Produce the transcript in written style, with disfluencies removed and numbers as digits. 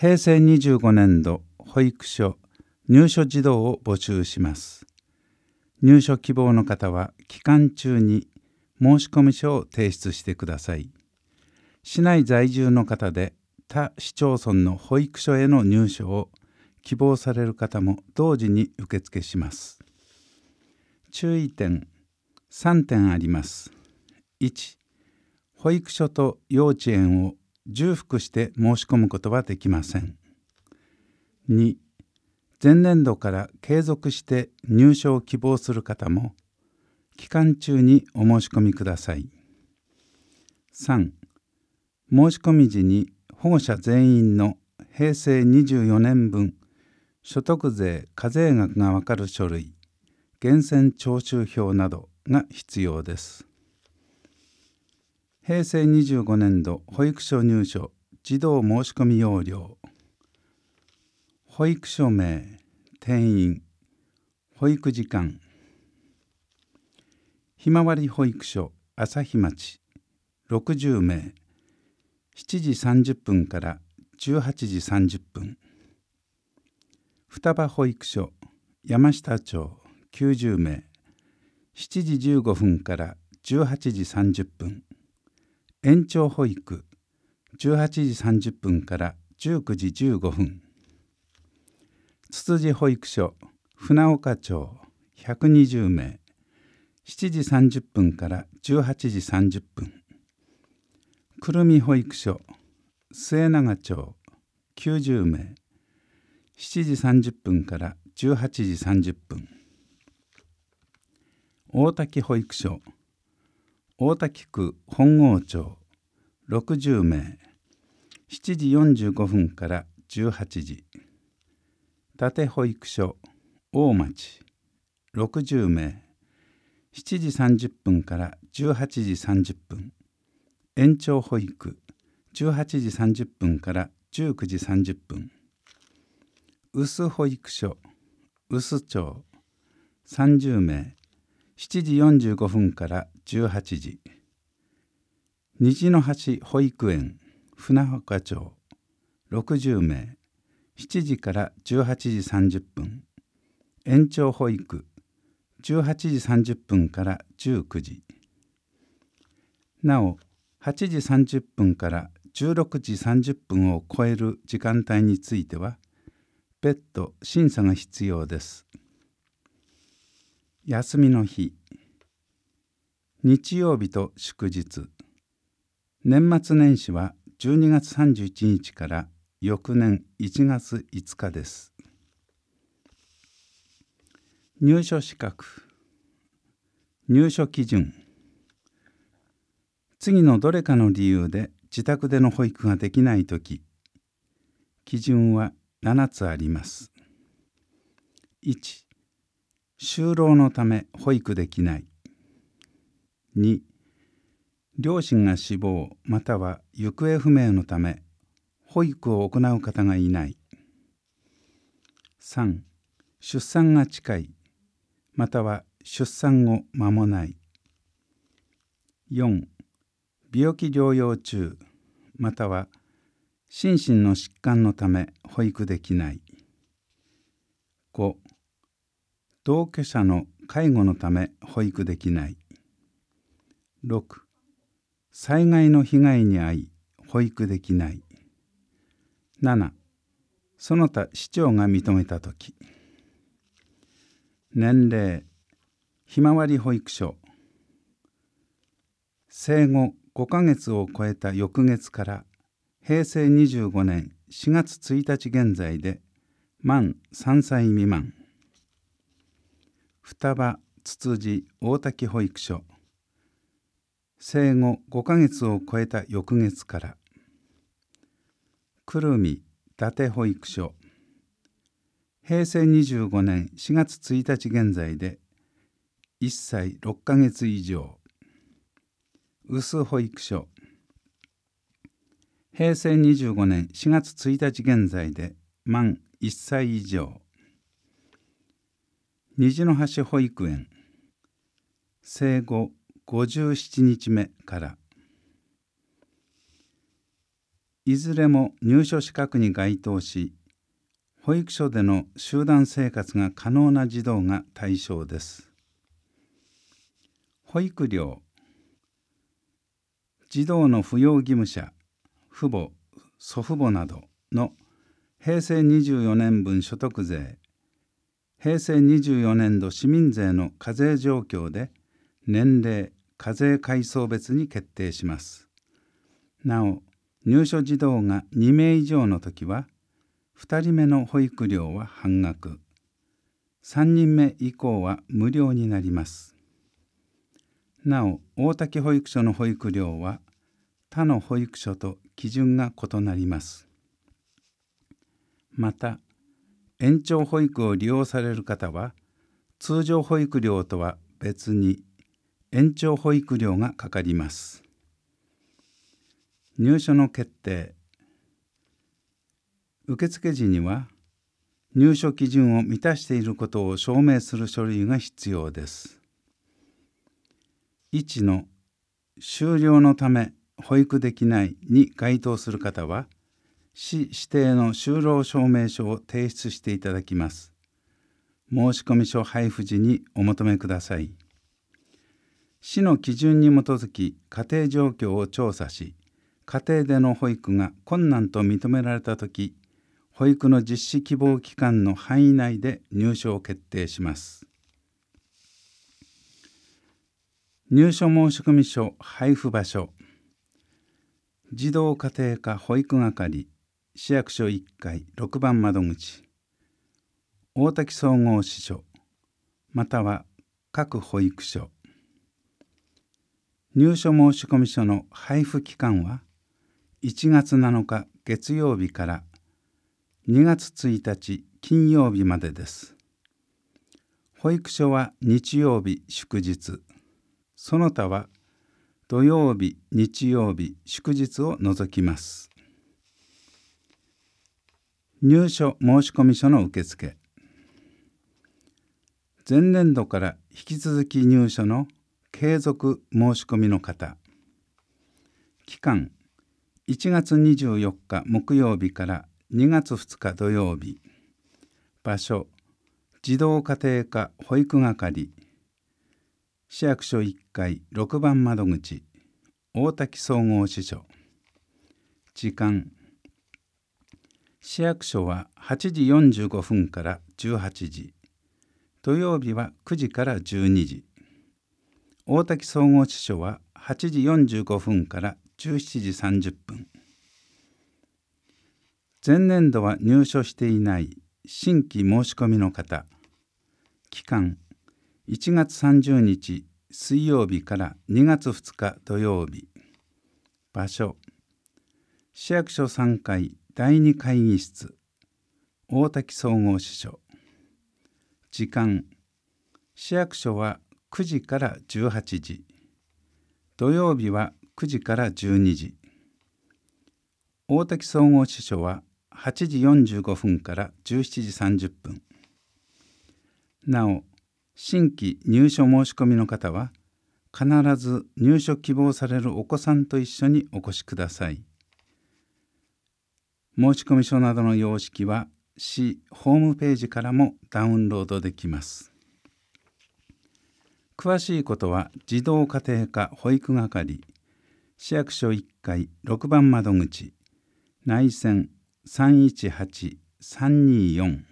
平成25年度保育所入所児童を募集します。入所希望の方は期間中に申込書を提出してください。市内在住の方で他市町村の保育所への入所を希望される方も同時に受付します。注意点3点あります。1、保育所と幼稚園を重複して申し込むことはできません。2、前年度から継続して入所を希望する方も期間中にお申し込みください。3、申し込み時に保護者全員の平成24年分所得税課税額がわかる書類、源泉徴収票などが必要です。平成25年度保育所入所児童申込要領。保育所名、定員、保育時間。ひまわり保育所朝日町60名、7時30分から18時30分。双葉保育所山下町90名、7時15分から18時30分。延長保育18時30分から19時15分。つつじ保育所船岡町120名、7時30分から18時30分。くるみ保育所末永町90名、7時30分から18時30分。大滝保育所大滝区本郷町60名、7時45分から18時。立保育所大町60名、7時30分から18時30分。延長保育18時30分から19時30分。臼保育所臼町30名、7時45分から18時。虹の橋保育園船岡町60名、7時から18時30分。延長保育18時30分から19時。なお、8時30分から16時30分を超える時間帯については別途審査が必要です。休みの日、日曜日と祝日。年末年始は12月31日から翌年1月5日です。入所資格、入所基準。次のどれかの理由で自宅での保育ができないとき、基準は7つあります。1、就労のため保育できない。2、両親が死亡または行方不明のため保育を行う方がいない。3、出産が近いまたは出産後間もない。4、病気療養中または心身の疾患のため保育できない。5、同居者の介護のため保育できない。6、災害の被害に遭い保育できない。7、その他市長が認めたとき。年齢、ひまわり保育所生後5ヶ月を超えた翌月から平成25年4月1日現在で満3歳未満。双葉つつじ大滝保育所生後5ヶ月を超えた翌月から。くるみ伊達保育所平成25年4月1日現在で1歳6ヶ月以上。臼保育所平成25年4月1日現在で満1歳以上。虹の橋保育園生後57日目から。 いずれも入所資格に該当し、保育所での集団生活が可能な児童が対象です。保育料、児童の扶養義務者、父母、祖父母などの平成24年分所得税、平成24年度市民税の課税状況で年齢、課税階層別に決定します。なお、入所児童が2名以上のときは、2人目の保育料は半額、3人目以降は無料になります。なお、大滝保育所の保育料は他の保育所と基準が異なります。また、延長保育を利用される方は、通常保育料とは別に延長保育料がかかります。入所の決定。受付時には、入所基準を満たしていることを証明する書類が必要です。1の終了のため保育できないに該当する方は、市指定の就労証明書を提出していただきます。申込書配布時にお求めください。市の基準に基づき家庭状況を調査し、家庭での保育が困難と認められたとき、保育の実施希望期間の範囲内で入所を決定します。入所申込書配布場所、児童家庭科保育係、市役所1階6番窓口、大滝総合支所、または各保育所。入所申込書の配布期間は1月7日月曜日から2月1日金曜日までです。保育所は日曜日祝日、その他は土曜日、日曜日、祝日を除きます。入所申込書の受付。前年度から引き続き入所の継続申し込みの方。期間、1月24日木曜日から2月2日土曜日。場所、児童家庭科保育係、市役所1階6番窓口、大滝総合支所。時間、市役所は8時45分から18時、土曜日は9時から12時、大滝総合支所は8時45分から17時30分。前年度は入所していない新規申し込みの方。期間、1月30日水曜日から2月2日土曜日。場所、市役所3階第2会議室、大滝総合支所。時間、市役所は9時から18時、土曜日は9時から12時。大滝総合支所は8時45分から17時30分。なお、新規入所申し込みの方は、必ず入所希望されるお子さんと一緒にお越しください。申込書などの様式は、市ホームページからもダウンロードできます。詳しいことは、児童家庭科保育係、市役所1階6番窓口、内線318-324